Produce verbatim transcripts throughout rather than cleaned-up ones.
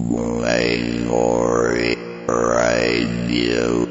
Angry Radio。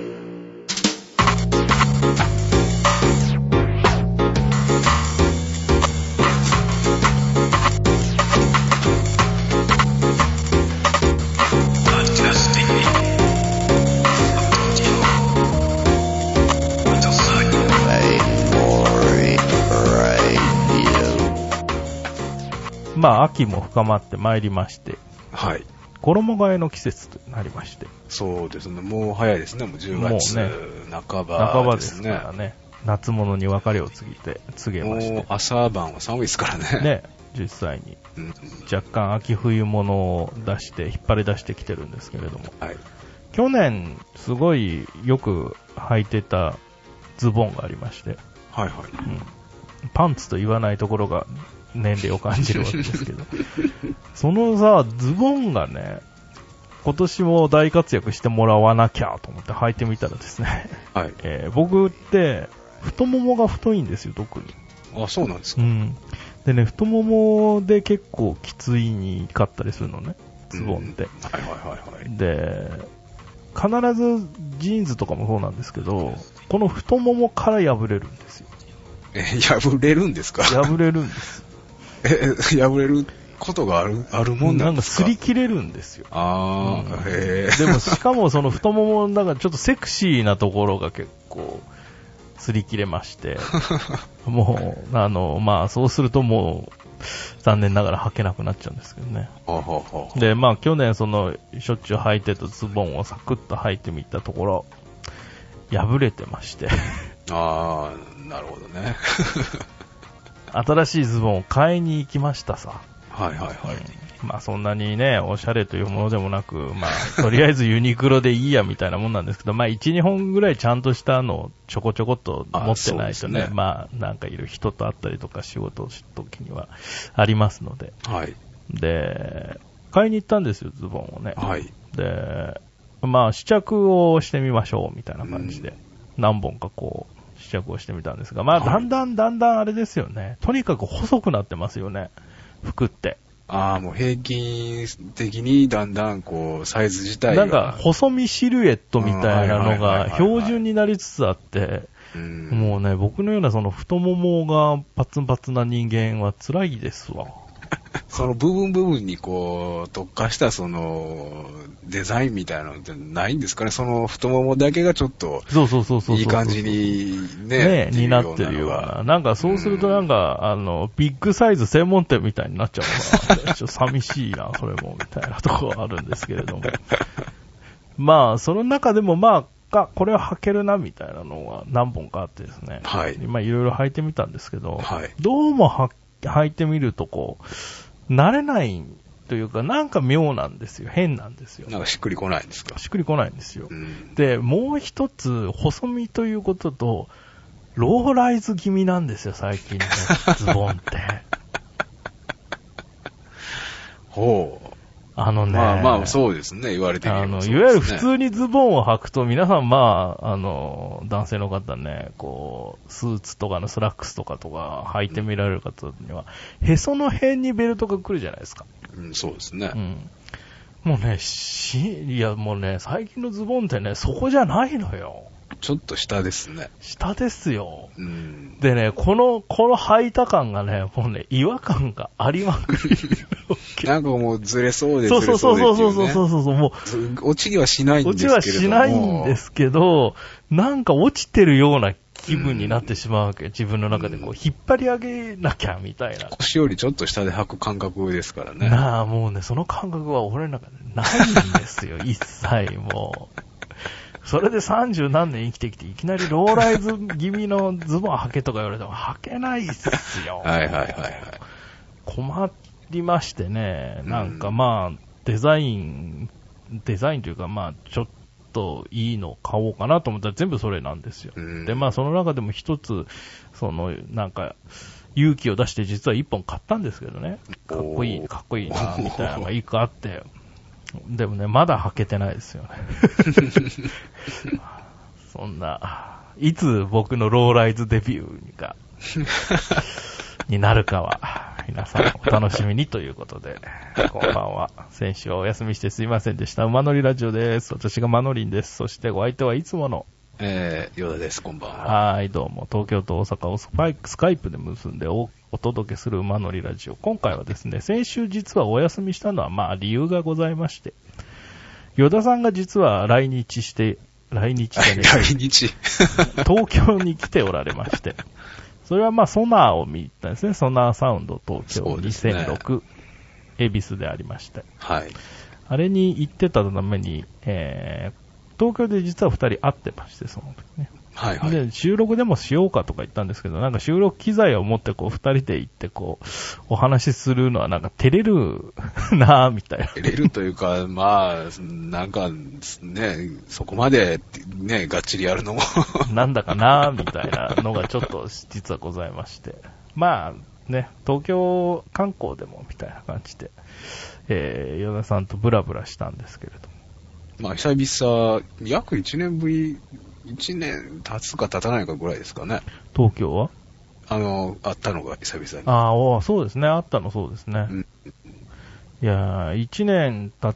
まあ、秋も深まってまいりまして、 はい。 衣替えの季節となりまして。 そうですね。もう早いですね。もうじゅうがつ半ばですね。 半ばですからね。夏物に別れを告げて、告げまして。 もう朝晩は寒いですからね。 ね、実際に。うん、若干秋冬物を出して、引っ張り出してきてるんですけれども。 はい。 去年、すごいよく履いてたズボンがありまして。 はいはい。 うん、パンツと言わないところが、年齢を感じるわけですけどそのさズボンがね今年も大活躍してもらわなきゃと思って履いてみたらですね、 はいえー、僕って太ももが太いんですよ特に。 あ、そうなんですか。 うん、でね太ももで結構きついにかったりするのねズボンって、うん、 はいはいはいはい。 で必ずジーンズとかもそうなんですけどこの太ももから破れるんですよ。 え破れるんですか。 破れるんですえ、破れることがある、あるもんなんですか。 なんか擦り切れるんですよ。 ああ、うん、へえ。 でもしかもその太ももの中ちょっとセクシーなところが結構擦り切れまして、もう、あの、まあそうするともう残念ながら履けなくなっちゃうんですけどね。 はははで、まあ去年そのしょっちゅう履いてたズボンをサクッと履いてみたところ、破れてまして。 ああ、なるほどね。 新しいズボンを買いに行きましたさ。 はいはいはい。 うん、まあそんなにね、おしゃれというものでもなく、まあとりあえずユニクロでいいやみたいなもんなんですけど、まあいち、にほんぐらいちゃんとしたのをちょこちょこっと持ってないとね、ねまあなんかいる人と会ったりとか仕事をするときにはありますので。 はい。 で、買いに行ったんですよ、ズボンをね。 はい。 で、まあ試着をしてみましょうみたいな感じで、何本かこう、試着をしてみたんですが、まあ、だんだんだんだんあれですよね。とにかく細くなってますよね。服って。 ああ、もう平均的にだんだんこう、サイズ自体が。 なんか、細身シルエットみたいなのが標準になりつつあって、もうね、僕のようなその太ももがパツンパツな人間は辛いですわ。 その部分部分にこう、特化したその、デザインみたいなのってないんですかね。その太ももだけがちょっと、 そうそうそうそう。 いい感じにね、ね、になってるような。なんかそうするとなんか、あの、ビッグサイズ専門店みたいになっちゃうのかな。ちょっと寂しいな、それも、みたいなところはあるんですけれども。まあ、その中でもまあ、これは履けるな、みたいなのが何本かあってですね。 はい。 まあ、いろいろ履いてみたんですけど、 はい。 どうもは履いてみるとこう、慣れないというか、なんか妙なんですよ。変なんですよ。 なんかしっくりこないんですか。 しっくりこないんですよ。 うん、 で、もう一つ、細身ということと、ローライズ気味なんですよ、最近のズボンって。 ほう。 あのね。 まあまあ、そうですね、言われてみれば、ね。あの、 いわゆる普通にズボンを履くと、皆さんまあ、あの、男性の方ね、こう、スーツとかのスラックスとかとか履いてみられる方には、へその辺にベルトが来るじゃないですか。 うん、そうですね。 うん。もうね、し、いやもうね、最近のズボンってね、そこじゃないのよ。 ちょっと下ですね。 下ですよ。 うん、 でね、この、この履いた感がね、もうね、違和感がありまくり。 なんかもうずれそうでずれそうで、ね。そうそうそうそうそうそうそう、もう。落ちにはしないんですけれども。 落ちはしないんですけど、なんか落ちてるような気分になってしまうわけ。自分の中でこう、引っ張り上げなきゃみたいな。 腰よりちょっと下で履く感覚ですからね。 なあ、もうね、その感覚は俺の中でないんですよ、一切もう。それで三十何年生きてきて、いきなりローライズ気味のズボン履けとか言われても履けないっすよ。 はいはいはいはい。 困りましてね、なんかまあ、デザイン、デザインというかまあ、ちょっといいの買おうかなと思ったら全部それなんですよ。で、まあその中でも一つ、その、なんか、勇気を出して実は一本買ったんですけどね。かっこいい、かっこいいな、みたいなのが一個あって、でもね、まだ履けてないですよね。そんな、いつ僕のローライズデビューが、になるかは、 皆さんお楽しみにということで、こんばんは。先週はお休みしてすいませんでした。馬乗りラジオです。私がマノリンです。そしてお相手はいつもの、 えー、ヨダです。こんばんは。 はい、どうも。東京と大阪をスパイスカイプで結んで お, お届けする馬乗りラジオ。今回はですね、先週実はお休みしたのは、まあ理由がございまして、ヨダさんが実は来日して、来日じゃね来日東京に来ておられまして、それはまあソナーを見たんですね。ソナーサウンド東京にせんろく、恵比寿でありまして。 はい。 あれに行ってたために、えー、東京で実は二人会ってまして、その時ね。 はいはい。 で、収録でもしようかとか言ったんですけど、なんか収録機材を持ってこう二人で行ってこう、お話しするのはなんか照れるなぁみたいな。 照れるというか、まあ、なんかね、そこまでね、がっちりやるのも。 なんだかなぁみたいなのがちょっと実はございまして。まあね、東京観光でもみたいな感じで、えー、ヨダさんとブラブラしたんですけれども。 まあ、久々、約いちねんぶり、いちねん経つか経たないかぐらいですかね。 東京はあの、会ったのが久々に。 ああ、そうですね。あったのそうですね。 うん、 いやー、いちねん経って、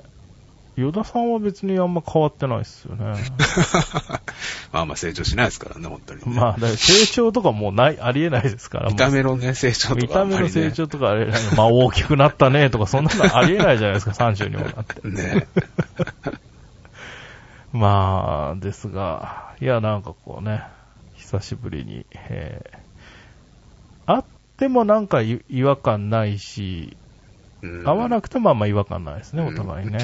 ヨダさんは別にあんま変わってないっすよね。 まあまあ成長しないですからね、本当に、ね。 まあ、だから成長とかもうない、ありえないですから。 見た目のね、成長とか、 見た目の成長とかありえない。まあ大きくなったねとか、そんなのありえないじゃないですか、さんじゅうにもなって。 ねまあ、ですが、いや、なんかこうね、久しぶりに、えー、会ってもなんか違和感ないし、うん、会わなくてもあんま違和感ないですね、お互いね。うん、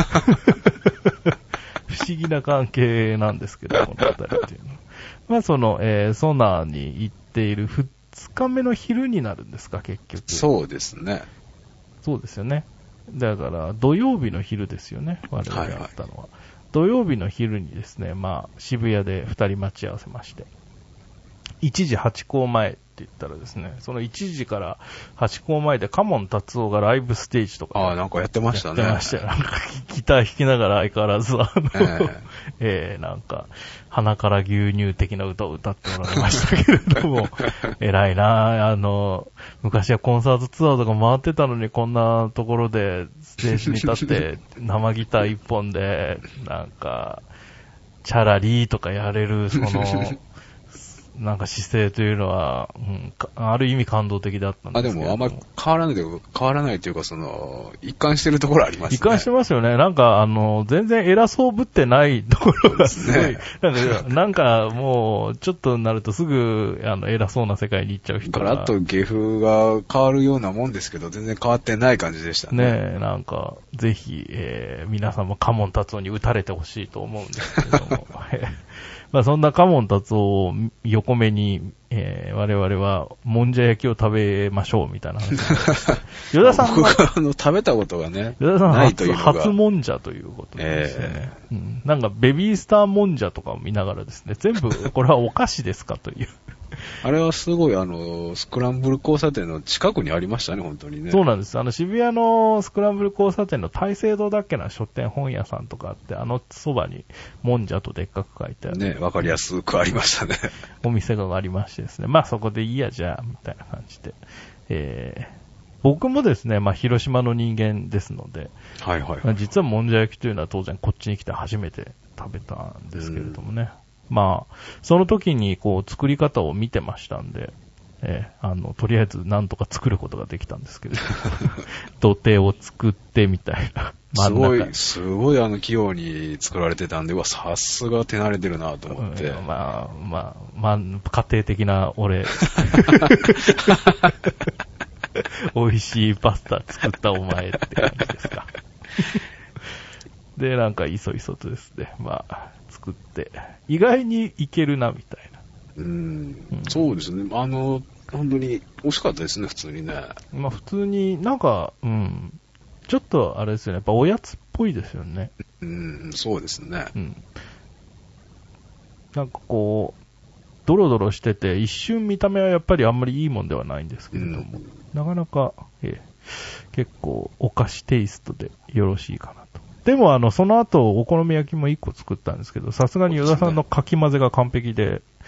不思議な関係なんですけど、このあたりっていうのは。まあ、その、えー、ソナーに行っているふつかめの昼になるんですか、結局。 そうですね。 そうですよね。だから、土曜日の昼ですよね、我々が会ったのは。はいはい、土曜日の昼にですね、まあ、渋谷で二人待ち合わせまして。いちじ八甲前って言ったらですね、そのいちじから八甲前でカモン達夫がライブステージとか。 ああ、なんかやってましたね。 やってましたよ。なんかギター弾きながら相変わらず、あの、えー、えー、なんか、鼻から牛乳的な歌を歌っておられましたけれども、偉いなぁ、あの、昔はコンサートツアーとか回ってたのにこんなところでステージに立って生ギター一本で、なんか、チャラリーとかやれる、その、なんか姿勢というのは、うん、ある意味感動的だったんですけど。 あ、でもあんまり変わらないというか、変わらないというか、その、一貫してるところありますね。 一貫してますよね。なんか、あの、全然偉そうぶってないところがすごい、ね、なんかもう、ちょっとになるとすぐ、あの、偉そうな世界に行っちゃう人が。 ガラッと芸風が変わるようなもんですけど、全然変わってない感じでしたね。 ねえ、なんか、ぜひ、えー、皆さんもカモン達夫に打たれてほしいと思うんですけれども。まあそんなカモン達夫を横目に、えー、我々はもんじゃ焼きを食べましょうみたいな話。ヨダさんは、 僕はあの食べたことがね、 ヨダさんないというのが初もんじゃということですね、えーうん。なんかベビースターもんじゃとかを見ながらですね、全部これはお菓子ですかという。 あれはすごいあの、スクランブル交差点の近くにありましたね、本当にね。 そうなんです。あの渋谷のスクランブル交差点の大聖堂だっけな書店本屋さんとかあって、あのそばにもんじゃとでっかく書いてある。 ね、わかりやすくありましたね。 お店がありましてですね。まあそこでいいやじゃあ、みたいな感じで。えー、僕もですね、まあ広島の人間ですので、 はいはい、はい。 実はもんじゃ焼きというのは当然こっちに来て初めて食べたんですけれどもね。まあ、その時にこう作り方を見てましたんで、えー、あの、とりあえずなんとか作ることができたんですけれど、土手を作ってみたいな。 すごい、すごいあの器用に作られてたんで、うわ、さすが手慣れてるなと思って。 うん、まあ、まあ、まあ、家庭的な俺。美味しいパスタ作ったお前って感じですか。で、なんかいそいそとですね、まあ、作って、意外にいけるな、みたいな。 うーん、うん、そうですね。あの、本当に美味しかったですね、普通にね。 まあ普通になんか、うん、ちょっとあれですよね、やっぱおやつっぽいですよね。 うん、そうですね。 うん。なんかこう、ドロドロしてて、一瞬見た目はやっぱりあんまりいいもんではないんですけれども、うん、なかなか、えー、結構お菓子テイストでよろしいかなと。でもあの、その後お好み焼きも一個作ったんですけど、さすがにヨダさんのかき混ぜが完璧で、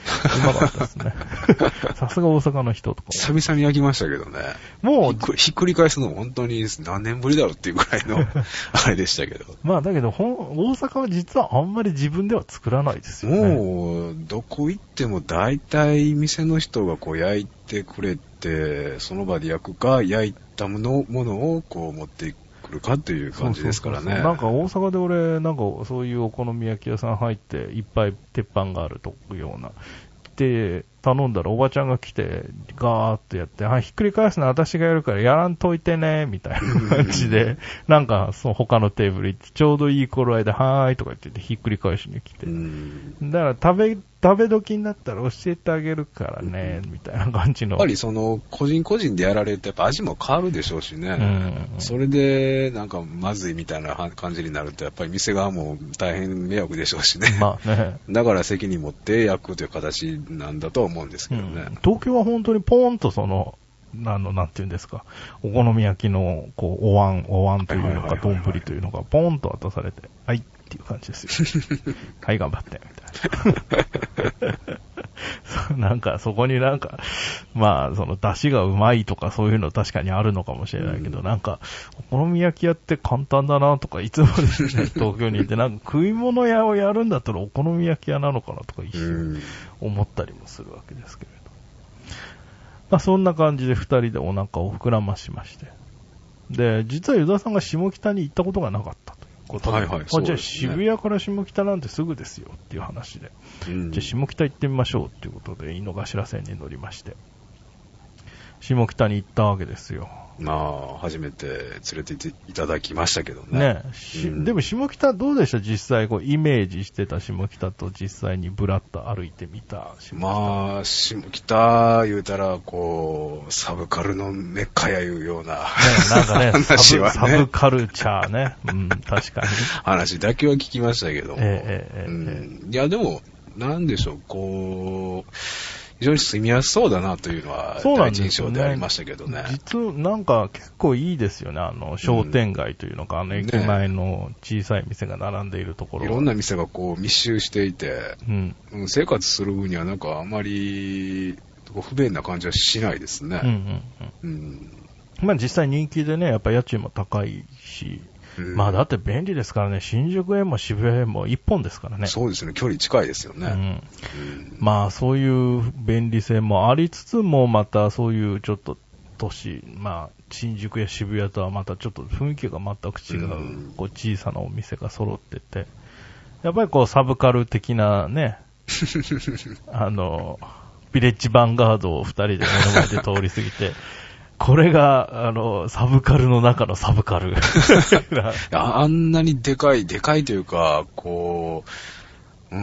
うまかったですね。さすが大阪の人とか。 久々に焼きましたけどね。 もうひっくり、ひっくり返すのも本当に何年ぶりだろうっていうぐらいの、あれでしたけど。 まあだけど、ほん、大阪は実はあんまり自分では作らないですよね。 もう、どこ行っても大体店の人がこう焼いてくれて、その場で焼くか、焼いたもの、ものをこう持ってくるかっていう感じですからね。 そうそうそうなんか大阪で俺、なんかそういうお好み焼き屋さん入って、いっぱい鉄板があるというような。で、頼んだらおばちゃんが来て、ガーッとやって、はい、ひっくり返すの私がやるからやらんといてね、みたいな感じで、なんか、その他のテーブル行って、ちょうどいい頃合いで、はーいとか言ってて、ひっくり返しに来て。だから食べ、食べ時になったら教えてあげるからね、みたいな感じの。 やっぱりその、個人個人でやられると、やっぱ味も変わるでしょうしね。 うん、 それで、なんか、まずいみたいな感じになると、やっぱり店側も大変迷惑でしょうしね。 まあね。 だから責任持って焼くという形なんだとは思うんですけどね。 うん、東京は本当にポーンとその、あの、なんていうんですか、お好み焼きの、こう、お椀、お椀というのか、丼というのが、ポーンと渡されて、はいっていう感じですよ。はい、頑張って、みたいな。なんか、そこになんか、まあ、その、出汁がうまいとかそういうの確かにあるのかもしれないけど、うん、なんか、お好み焼き屋って簡単だなとか、いつもですね、東京にいて、なんか食い物屋をやるんだったらお好み焼き屋なのかなとか一瞬思ったりもするわけですけれど。まあ、そんな感じで二人でお腹を膨らましまして。で、実は湯田さんが下北に行ったことがなかったということで。 はいはい。 まあ、じゃあ渋谷から下北なんてすぐですよっていう話で。うん、じゃあ下北行ってみましょうっていうことで、井の頭線に乗りまして。下北に行ったわけですよ。 まあ、初めて連れて行っていただきましたけどね。 ねえ、うん、でも下北どうでした実際、こう、イメージしてた下北と実際にブラッと歩いてみた下北。 まあ、下北言うたら、こう、サブカルのメッカやいうような、ね、 なんかね、 話はねサブ、サブカルチャーね。うん、確かに。 話だけは聞きましたけども。 ええええうん、いや、でも、なんでしょう、こう、非常に住みやすそうだなというのは第一印象でありましたけどね。 実はなんか結構いいですよね。あの商店街というのか、うん、あの駅前の小さい店が並んでいるところ、 ね、いろんな店がこう密集していて、うん、生活する分にはなんかあまり不便な感じはしないですね。うんうんうんうん、 まあ実際人気でね、やっぱ家賃も高いし。うん、まあだって便利ですからね、新宿へも渋谷へも一本ですからね。 そうですね、距離近いですよね。うんうん、 まあそういう便利性もありつつも、またそういうちょっと都市、まあ新宿や渋谷とはまたちょっと雰囲気が全く違う、うん、こう小さなお店が揃ってて、やっぱりこうサブカル的なね、あの、ビレッジヴァンガードを二人で目の前で通り過ぎて、これが、あの、サブカルの中のサブカル。 あんなにでかい、でかいというか、こう、うん、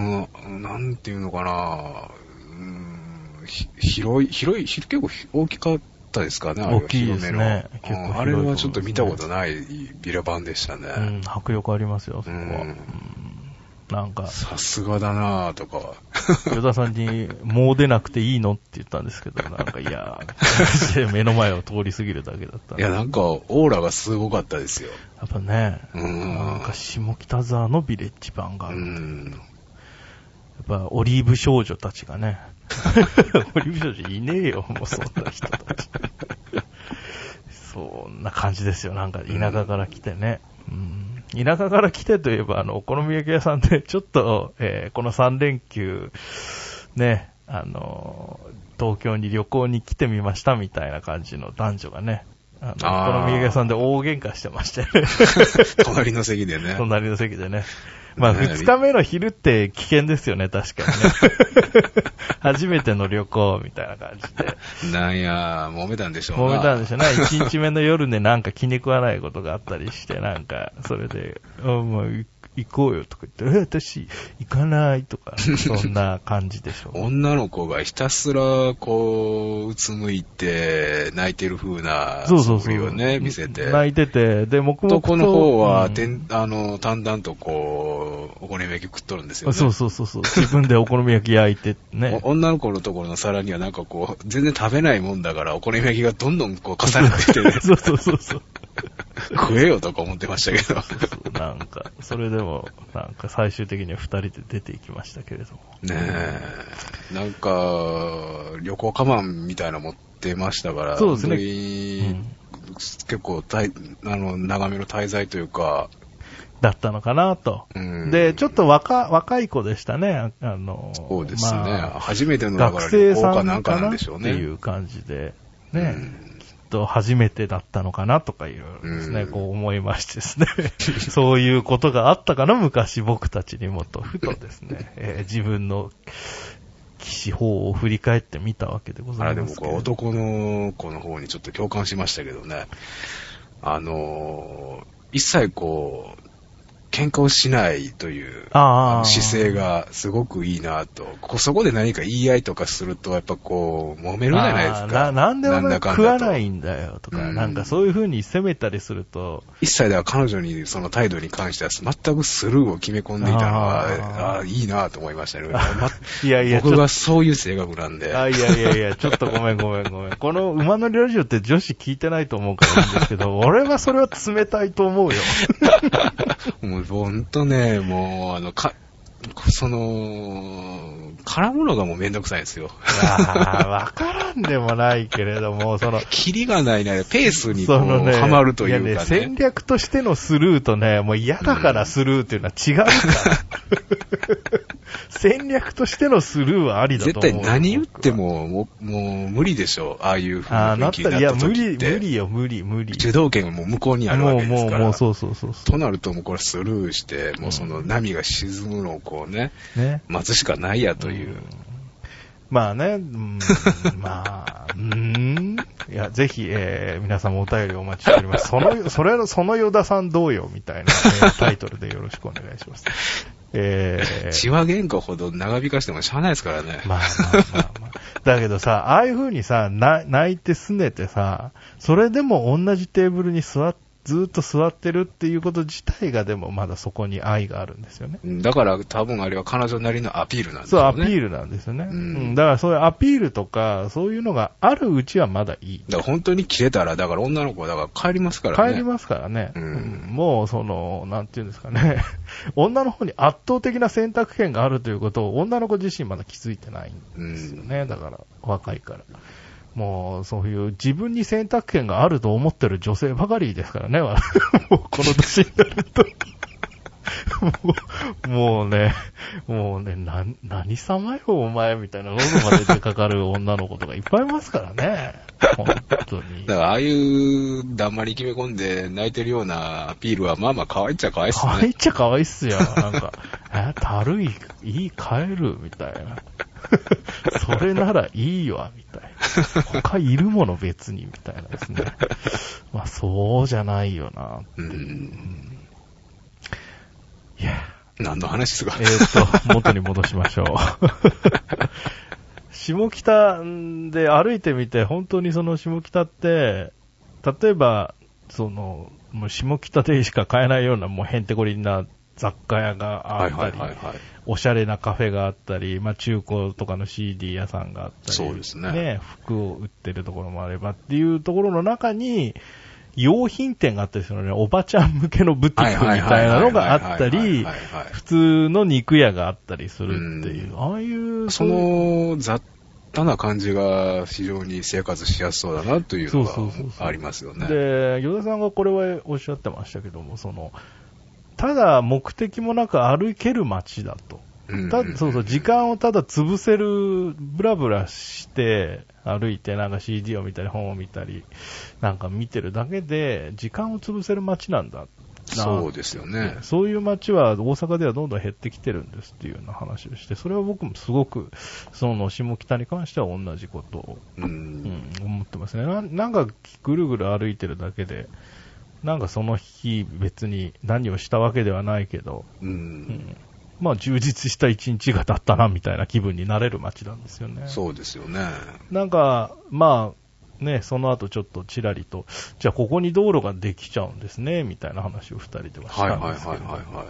なんていうのかな、うん、広い、広い、結構大きかったですかね、あれは。 大きいですね。 結構、あれはちょっと見たことないビラ版でしたね。 うん、迫力ありますよ、そこは。うんなんか。 さすがだなぁとか。 与田さんに、もう出なくていいのって言ったんですけど、なんか、いやー、目の前を通り過ぎるだけだった。 いや、なんか、オーラがすごかったですよ。 やっぱね、 うんなんか、下北沢のビレッジ版がある。うんやっぱ、オリーブ少女たちがね、オリーブ少女いねえよ、もうそんな人たち。そんな感じですよ、なんか、田舎から来てね。うん田舎から来てといえば、あの、お好み焼き屋さんで、ちょっと、えー、このさん連休、ね、あの、東京に旅行に来てみましたみたいな感じの男女がね、あの、お好み焼き屋さんで大喧嘩してまして、ね。 隣の席でね。 隣の席でね。まあ、二日目の昼って危険ですよね、確かにね。初めての旅行みたいな感じで。 なんや、揉めたんでしょうな。 揉めたんでしょうね。一日目の夜でなんか気に食わないことがあったりして、なんか、それで、あ、もう行こうよとか言って、え、私、行かないとか、そんな感じでしょう。 女の子がひたすら、こう、うつむいて、泣いてる風な、 そうそうそう。 をね、見せて。 泣いてて、で、黙々と。 男の方は、うん、てんあの、淡々とこう、お好み焼き食っとるんですよね。 そうそうそうそう。自分でお好み焼き焼いてね。 女の子のところの皿にはなんかこう、全然食べないもんだから、お好み焼きがどんどんこう重なってきてね。 そうそうそうそう。 食えよとか思ってましたけど。 そうそうなんか、それでも、なんか最終的には二人で出ていきましたけれども。 ねえ。なんか、旅行カバンみたいなの持ってましたから、 そうですね。 うん、結構たいあの、長めの滞在というか、 だったのかなと。で、ちょっと若、若い子でしたね。あの、 そうですね。 まあ、 初めての学生さんかなんかなんでしょうね。 っていう感じで、ね、きっと初めてだったのかなとかいろいろですね、こう思いましてですね。そういうことがあったかな、昔僕たちにもと、ふとですね、えー、自分の騎士法を振り返ってみたわけでございますけど。 あれでも僕は男の子の方にちょっと共感しましたけどね。あの、一切こう、喧嘩をしないという姿勢がすごくいいなと。こそこで何か言い合いとかすると、やっぱこう、揉めるじゃないですか。 な、なんで俺食わないんだよとか、うん、なんかそういう風に責めたりすると。 一切では彼女にその態度に関しては全くスルーを決め込んでいたのは、ああ、いいなと思いましたね。いやいや、僕がそういう性格なんで。 あいやいやいや、ちょっとごめんごめんごめん。この馬乗りラジオって女子聞いてないと思うからいいんですけど、俺はそれは冷たいと思うよ。 もうほんとね、もう、あの、か、その、絡むのがもうめんどくさいんですよ。 ああ、わからんでもないけれども、その、 キリがないね、ペースにこう、ね、はまるというかね。いやね、 戦略としてのスルーとね、もう嫌だからスルーっていうのは違うから。戦略としてのスルーはありだと思う。 絶対何言っても、もう、もう無理でしょ。ああいう風に雰囲気になった時って。ああ、なったら、いや、 無理、無理よ、無理、無理。 主導権はもう向こうにあるわけですから。もう、もう、もう、 そうそうそうそう。 となるともうこれスルーして、もうその波が沈むのをこうね、ね待つしかないやという。うん、 まあね、うん、まあ、うーん。いや、ぜひ、えー、皆さんもお便りお待ちしております。その、それの、その与田さんどうよみたいな、えー、タイトルでよろしくお願いします。えー、 血は喧嘩ほど長引かしてもしゃあないですからね。 まあまあまあまあ。だけどさ、ああいう風にさ、な泣いて拗ねてさ、それでも同じテーブルに座って、ずーっと座ってるっていうこと自体がでもまだそこに愛があるんですよね。 だから多分あれは彼女なりのアピールなんですよね。 そう、アピールなんですよね。うん、だからそういうアピールとか、そういうのがあるうちはまだいい。 だから本当に切れたら、だから女の子はだから帰りますからね。 帰りますからね。うん、もうその、なんていうんですかね。女の方に圧倒的な選択権があるということを女の子自身まだ気づいてないんですよね。だから若いから。もう、そういう自分に選択権があると思ってる女性ばかりですからね。もうこの年になるともう。もうね、もうね、な、何様よお前みたいな喉まで出かかる女の子とかいっぱいいますからね。本当に。 だからああいうだんまり決め込んで泣いてるようなアピールはまあまあ可愛いっちゃ可愛いっすね。 可愛いっちゃ可愛いっすよ。なんか、え、たるい、いい、帰るみたいな。それならいいわ、みたいな。他いるもの別に、みたいなですね。まあ、そうじゃないよなっていう。うん、いや。 何の話ですか？ えーっと、元に戻しましょう。下北で歩いてみて、本当にその下北って、例えば、その、もう下北でしか買えないようなもうへんてこりんな雑貨屋があったり、はいはいはいはい、おしゃれなカフェがあったり、まあ中古とかの シーディー 屋さんがあったり、 そうですね。 ね、服を売ってるところもあればっていうところの中に、用品店があったりするのね、おばちゃん向けのブティックみたいなのがあったり、普通の肉屋があったりするっていう、ああいう、 その雑多な感じが非常に生活しやすそうだなというのがありますよね。 で、与田さんがこれはおっしゃってましたけども、その、ただ目的もなく歩ける街だと。ただそうそう、時間をただ潰せる、ブラブラして歩いてなんか シーディー を見たり本を見たりなんか見てるだけで時間を潰せる街なんだ。 そうですよね。 そういう街は大阪ではどんどん減ってきてるんですっていうような話をして、それは僕もすごくその下北に関しては同じことを、うんうん、思ってますね。な、なんかぐるぐる歩いてるだけでなんかその日別に何をしたわけではないけど、うんうんまあ充実した一日が経ったなみたいな気分になれる街なんですよね。 そうですよね。 なんか、まあ、ね、その後ちょっとちらりと、じゃあここに道路ができちゃうんですね、みたいな話を二人ではしたんですけど。はいはいはいはい、はい。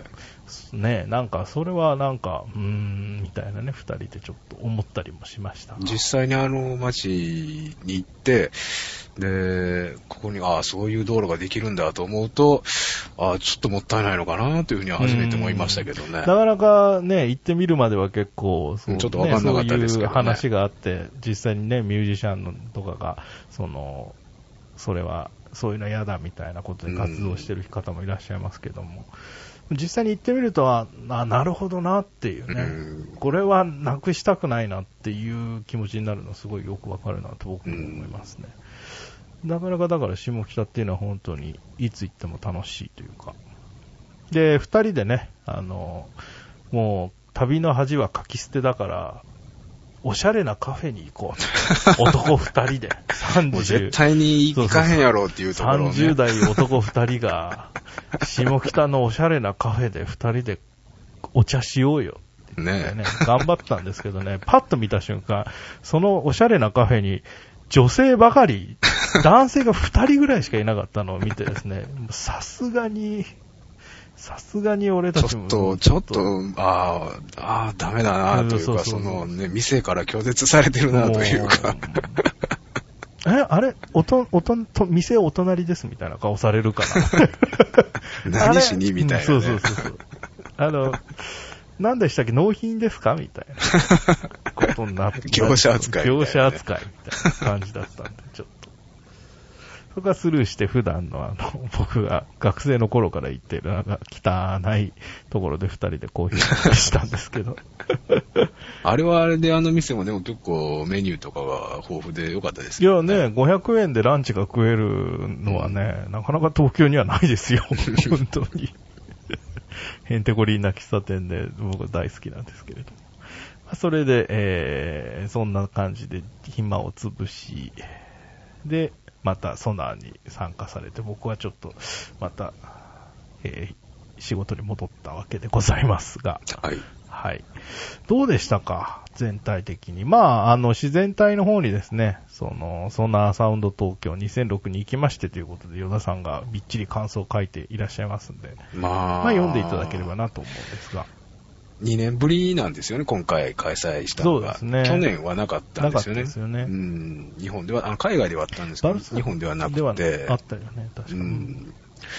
ね、なんかそれはなんか、うーん、みたいなね、二人でちょっと思ったりもしました。 実際にあの街に行って、 で、ここに、ああ、そういう道路ができるんだと思うと、ああ、ちょっともったいないのかなというふうには初めて思いましたけどね。 なかなかね、行ってみるまでは結構、そう、ね、 ちょっとわかんなかったですけどね。 そういう話があって、実際にね、ミュージシャンとかが、その、それは、そういうの嫌だみたいなことで活動してる方もいらっしゃいますけども、実際に行ってみるとは、あ、なるほどなっていうね、うん、これはなくしたくないなっていう気持ちになるのすごいよくわかるなと僕も思いますね。うん、なかなかだから下北っていうのは本当にいつ行っても楽しいというか。で、二人でね、あの、もう旅の恥はかき捨てだから、おしゃれなカフェに行こうと。男二人で。さんじゅう。 もう絶対に行かへんやろうっていうところを、ね。 さんじゅう代男二人が、下北のおしゃれなカフェで二人でお茶しようよって言ってね。ね頑張ったんですけどね、パッと見た瞬間、そのおしゃれなカフェに女性ばかり、男性が二人ぐらいしかいなかったのを見てですね、さすがに、さすがに俺たちも。 ちょっと、ちょっと、ああ、ああ、ダメだなというか、そうそうそう、そのね、店から拒絶されてるなというか。 え、あれおと、おと、と、店お隣ですみたいな顔されるかな。何しにみたいな、ね。 そうそうそうそう。あの、何でしたっけ納品ですかみたいなことになって。 業者扱い、ね。 業者扱いみたいな感じだったんで、ちょっと。そこはスルーして普段のあの、僕が学生の頃から行ってるなんか汚いところで二人でコーヒーしたんですけど。 あれはあれであの店もでも結構メニューとかが豊富で良かったですよね。 いやね、ごひゃくえんでランチが食えるのはね、うん、なかなか東京にはないですよ。本当に。ヘンテコリンな喫茶店で僕は大好きなんですけれども。それで、えー、そんな感じで暇を潰し、で、またソナーに参加されて、僕はちょっとまた、えー、仕事に戻ったわけでございますが、 はい。 はい。どうでしたか全体的に。まあ、あの、自然体の方にですね、その、ソナーサウンド東京にせんろくに行きましてということで、与田さんがびっちり感想を書いていらっしゃいますんで、 まあ、 まあ、読んでいただければなと思うんですが。 にねんぶりなんですよね、今回開催したのが。 そうですね。 去年はなかったんですよね。 なかったですよね。 うん。日本では、あの海外ではあったんですけど、日本ではなくて。 ではあったよね、確かに。うん、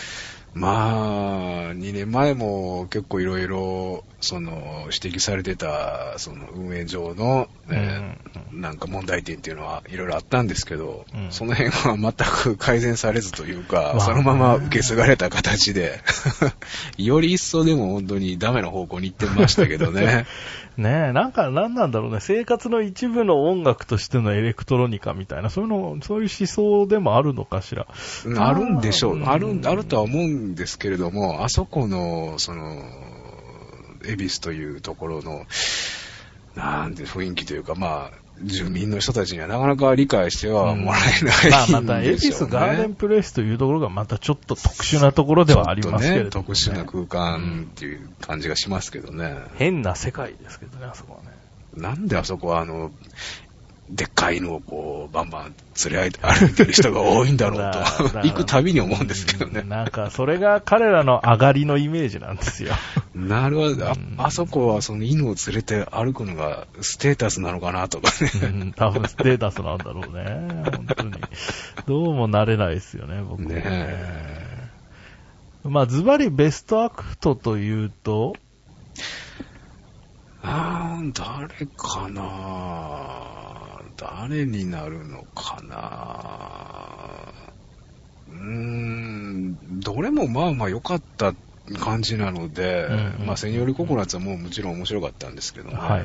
まあ、にねんまえも結構いろいろ、その、指摘されてた、その運営上の、ね、うん、なんか問題点っていうのはいろいろあったんですけど、うん、その辺は全く改善されずというか、そのまま受け継がれた形で、より一層でも本当にダメな方向に行ってましたけどね。 ねえ、なんか何なんだろうね、生活の一部の音楽としてのエレクトロニカみたいな、そういうの、そういう思想でもあるのかしら。 あるんでしょう。ある、あるとは思うんですけれども、あそこの、その、恵比寿というところの、なんて雰囲気というか、まあ、住民の人たちにはなかなか理解してはもらえない、うん、 まあまた、恵比寿ガーデンプレイスというところがまたちょっと特殊なところではありますけれども、ね。 ちょっとね、特殊な空間っていう感じがしますけどね。 変な世界ですけどね、あそこはね。 なんであそこはあの、でっかいのをこう、バンバン連れ歩いてる人が多いんだろうと、行くたびに思うんですけどね。 なんか、それが彼らの上がりのイメージなんですよ。 なるほど。あ、あそこはその犬を連れて歩くのがステータスなのかなとかね。 うん、多分ステータスなんだろうね。本当に。どうも慣れないですよね、僕ね。ねまあ、ズバリベストアクトというと、 あー、誰かな誰になるのかなうーん、どれもまあまあ良かった感じなので、うんうん、まあセニョールココナッツはもうもちろん面白かったんですけどね。はいはい。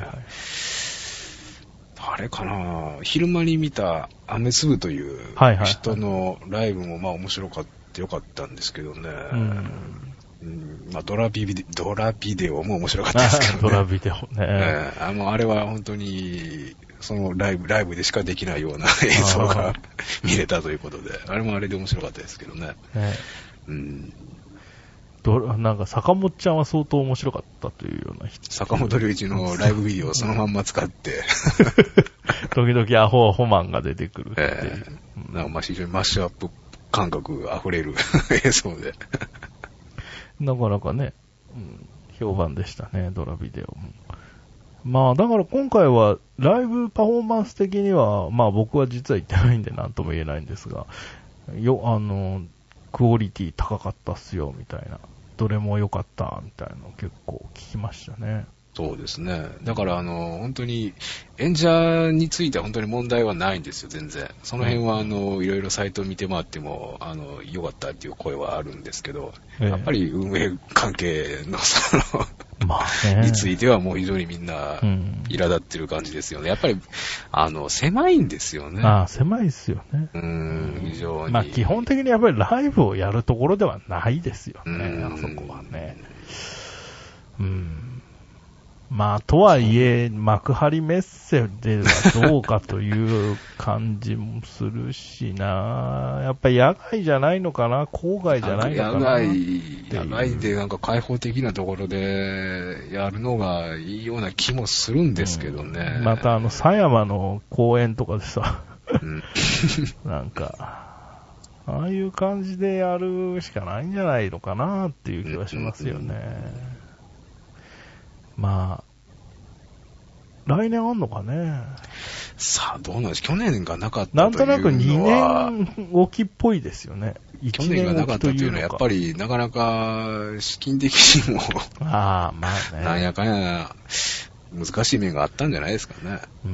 誰かな昼間に見たアメツブという人のライブもまあ面白かった良かったんですけどね。うんうん、まあドラビデ、ドラビデオも面白かったですけどね。 ドラビデオね。 えー、あの、あれは本当に、そのライブ、ライブでしかできないような映像が見れたということで、あれもあれで面白かったですけどね。ねうん、どなんか坂本ちゃんは相当面白かったというような人。 坂本龍一のライブビデオをそのまんま使って。 時々アホアホマンが出てくるっていう。 えー、なんかまあ非常にマッシュアップ感覚溢れる映像で。 なかなかね、うん、評判でしたね、ドラビデオも。 まあだから今回はライブパフォーマンス的には、まあ僕は実は行ってないんで何とも言えないんですが、よ、あの、クオリティ高かったっすよ、みたいな。どれも良かった、みたいなの結構聞きましたね。 そうですね。だからあの、本当に演者については本当に問題はないんですよ、全然。その辺はあの、いろいろサイトを見て回っても、あの、良かったっていう声はあるんですけど、ええ、やっぱり運営関係のその、まあね、についてはもう非常にみんな苛立ってる感じですよね。やっぱり、あの、狭いんですよね。 ああ、狭いですよね。 うん、非常に。 まあ基本的にやっぱりライブをやるところではないですよね、あそこはね。うん。まあ、とはいえ、幕張メッセではどうかという感じもするしな。やっぱり野外じゃないのかな、郊外じゃないのかな。 野外、野外でなんか開放的なところでやるのがいいような気もするんですけどね。 うん、またあの、狭山の公園とかでさ、うん、なんか、ああいう感じでやるしかないんじゃないのかなっていう気はしますよね。うんうんうん、まあ、来年あんのかね。 さあ、どうなんでしょう。去年がなかったというのは。 なんとなくにねんおきっぽいですよね。 去年がなかったというのは、やっぱりなかなか資金的にも、 ああ、まあね。 なんやかんや、難しい面があったんじゃないですかね。 うん、うん、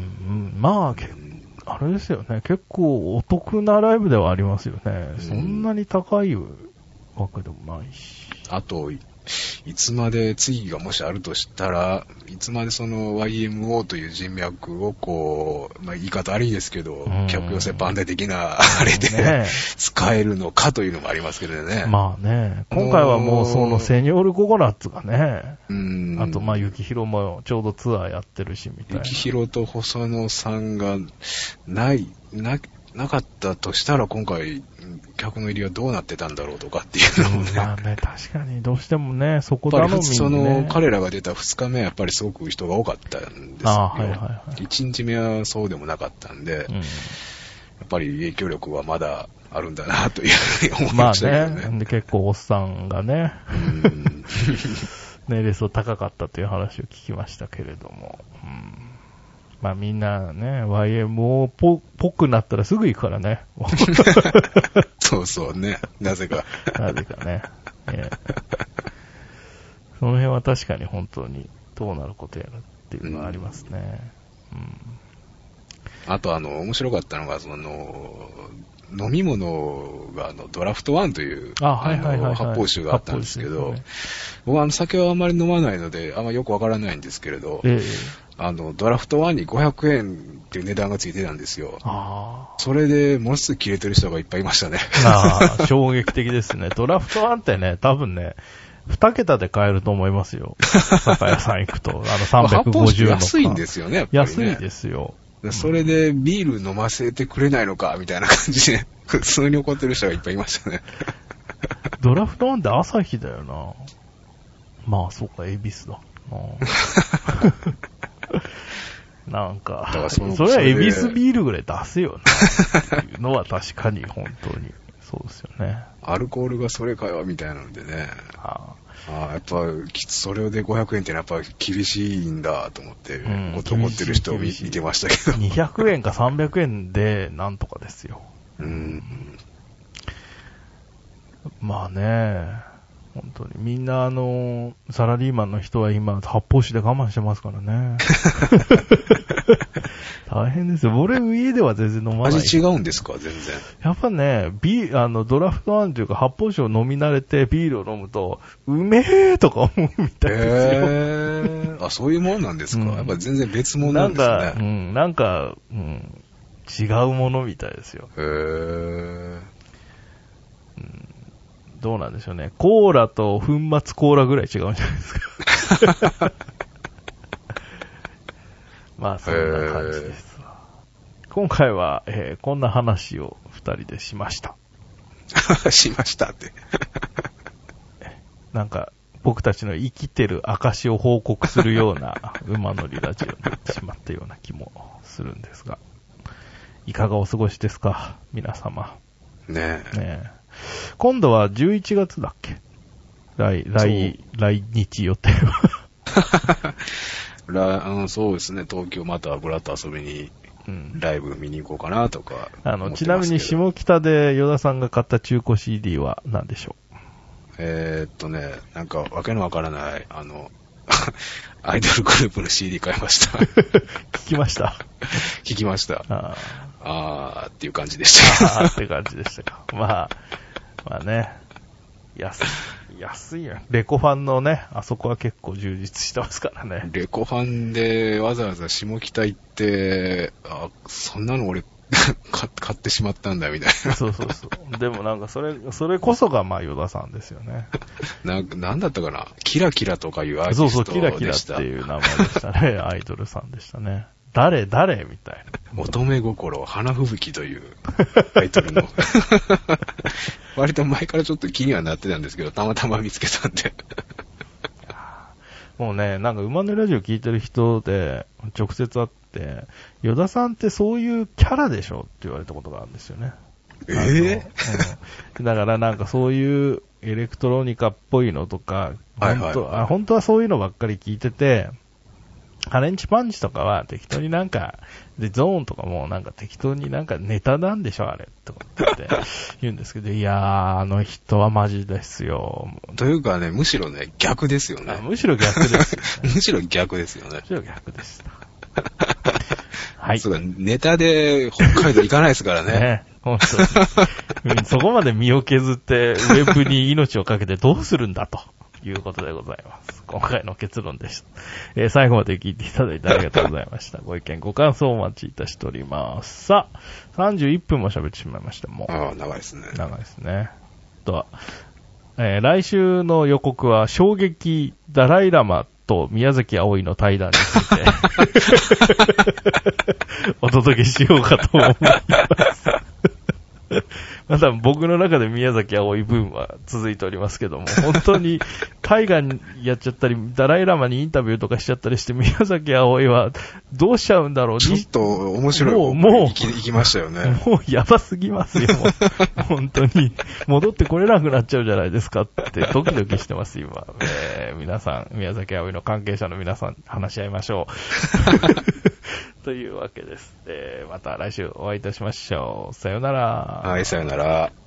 まあ、うん、あれですよね。結構お得なライブではありますよね。うん、そんなに高いわけでもないし。 あと、いつまで次がもしあるとしたら、いつまでその ワイエムオー という人脈をこう、まあ言い方悪いですけど、客寄せパンダ的なあれで、ね、使えるのかというのもありますけどね。 まあね、今回はもうそのセニョールココナッツがね、うん、あとまあ雪広もちょうどツアーやってるしみたいな。 雪広と細野さんがない、な、なかったとしたら今回、客の入りはどうなってたんだろうとかっていうのもね。 まあね、確かにどうしてもね、そこ頼みにね。 その彼らが出たふつかめはやっぱりすごく人が多かったんですよ。あ、はいはいはい、いちにちめはそうでもなかったんで、うん、やっぱり影響力はまだあるんだなというふうに思いましたけどね。 まあね、で結構おっさんがね、うん年齢層高かったという話を聞きましたけれども。うん、まあみんなね、ワイエムオー ぽ、ぽくなったらすぐ行くからね。 そうそうね。なぜか。 なぜかね。えー、その辺は確かに本当にどうなることやらっていうのはありますね。うんうん、 あとあの、面白かったのが、その、飲み物があのドラフトワンという、あ、はいはいはいはい、発泡酒があったんですけど、ね、僕はあの酒はあんまり飲まないので、あんまりよくわからないんですけれど、えー、あの、ドラフトワンにごひゃくえんっていう値段がついてたんですよ。あ、それでものすごいキレてる人がいっぱいいましたね。 ああ、衝撃的ですね。ドラフトワンってね、多分ね、二桁で買えると思いますよ。酒屋さん行くと。あのさんびゃくごじゅうえんの。 安いんですよね、やっぱりね。 安いですよ。 それでビール飲ませてくれないのかみたいな感じで普通に怒ってる人がいっぱいいましたね。 ドラフトワンって朝日だよな。まあそうか、エビスだ。なんか、だからそのそれはエビスビールぐらい出せよなっていうのは確かに本当にそうですよね。 アルコールがそれかよみたいなのでね。はあああ、やっぱ、それでごひゃくえんってのはやっぱ厳しいんだと思って、うん、思ってる人を見てましたけど。 にひゃくえんかさんびゃくえんでなんとかですよ。うん、まあね、本当に。みんなあの、サラリーマンの人は今、発泡酒で我慢してますからね。大変ですよ。俺、家では全然飲まない。 味違うんですか、全然。 やっぱね、ビー、あの、ドラフトワンというか発泡酒を飲み慣れてビールを飲むと、うめーとか思うみたいですよ。 へー。あ、そういうもんなんですか。うん、やっぱ全然別物なんですね。 なんか、うん、なんか、うん、違うものみたいですよ。へー。うん、どうなんでしょうね。コーラと粉末コーラぐらい違うんじゃないですか。まあ、そんな感じです。今回は、えー、こんな話を二人でしました。 しましたって。 なんか、僕たちの生きてる証を報告するような馬乗りラジオになってしまったような気もするんですが、いかがお過ごしですか、皆様。 ねえ。ねえ。今度はじゅういちがつだっけ？来、来、来日予定は。 ら、うん、そうですね、東京またブラッと遊びに、うん、ライブ見に行こうかなとか。 あの、ちなみに下北で与田さんが買った中古 シーディー は何でしょう？ えー、っとね、なんかわけのわからない、あの、アイドルグループの シーディー 買いました。 聞きました。 聞きました。 ああーっていう感じでした。 あーっていう感じでしたか。まあ、まあね、安い。安いよ。レコファンのね、あそこは結構充実してますからね。 レコファンでわざわざ下北行って、あ、そんなの俺買ってしまったんだみたいな。 そうそうそう。でもなんかそれ、それこそがまあ与田さんですよね。 な、なんだったかな、キラキラとかいうアーティストでした。そうそう、キラキラっていう名前でしたね。アイドルさんでしたね。誰誰みたいな。 乙女心、花吹雪というタイトルの。割と前からちょっと気にはなってたんですけど、たまたま見つけたんで。 もうね、なんか馬のラジオ聞いてる人で直接会って、与田さんってそういうキャラでしょって言われたことがあるんですよね。 えぇ、 うん、だからなんかそういうエレクトロニカっぽいのとか、はいはい、本当、あ、本当はそういうのばっかり聞いてて、ハレンチパンチとかは適当になんか、で、ゾーンとかもなんか適当になんかネタなんでしょあれとかって言うんですけど、いやー、あの人はマジですよ。 というかね、むしろね、逆ですよね。 むしろ逆ですよ、 ね。むしろ逆ですよね。 むしろ逆です。はい。 そうだ、ネタで北海道行かないですからね。ね、 本当に。そこまで身を削ってウェブに命をかけてどうするんだと。いうことでございます。今回の結論でした。えー、最後まで聞いていただいてありがとうございました。ご意見、ご感想をお待ちいたしております。さあ、さんじゅういっぷんも喋ってしまいました。もう。 ああ、長いですね。 長いですね。とは、えー、来週の予告は、衝撃ダライラマと宮崎葵の対談について、お届けしようかと思います。まだ僕の中で宮崎葵ブームは続いておりますけども、本当に海外にやっちゃったり、ダライラマにインタビューとかしちゃったりして、宮崎葵はどうしちゃうんだろう。 ちょっと面白い。 もう、もう、 行き、行きましたよね。 もうやばすぎますよ、もう。本当に。戻ってこれなくなっちゃうじゃないですかってドキドキしてます、今。えー、皆さん、宮崎葵の関係者の皆さん、話し合いましょう。というわけです。えー、また来週お会いいたしましょう。さよなら。 はい、さよなら。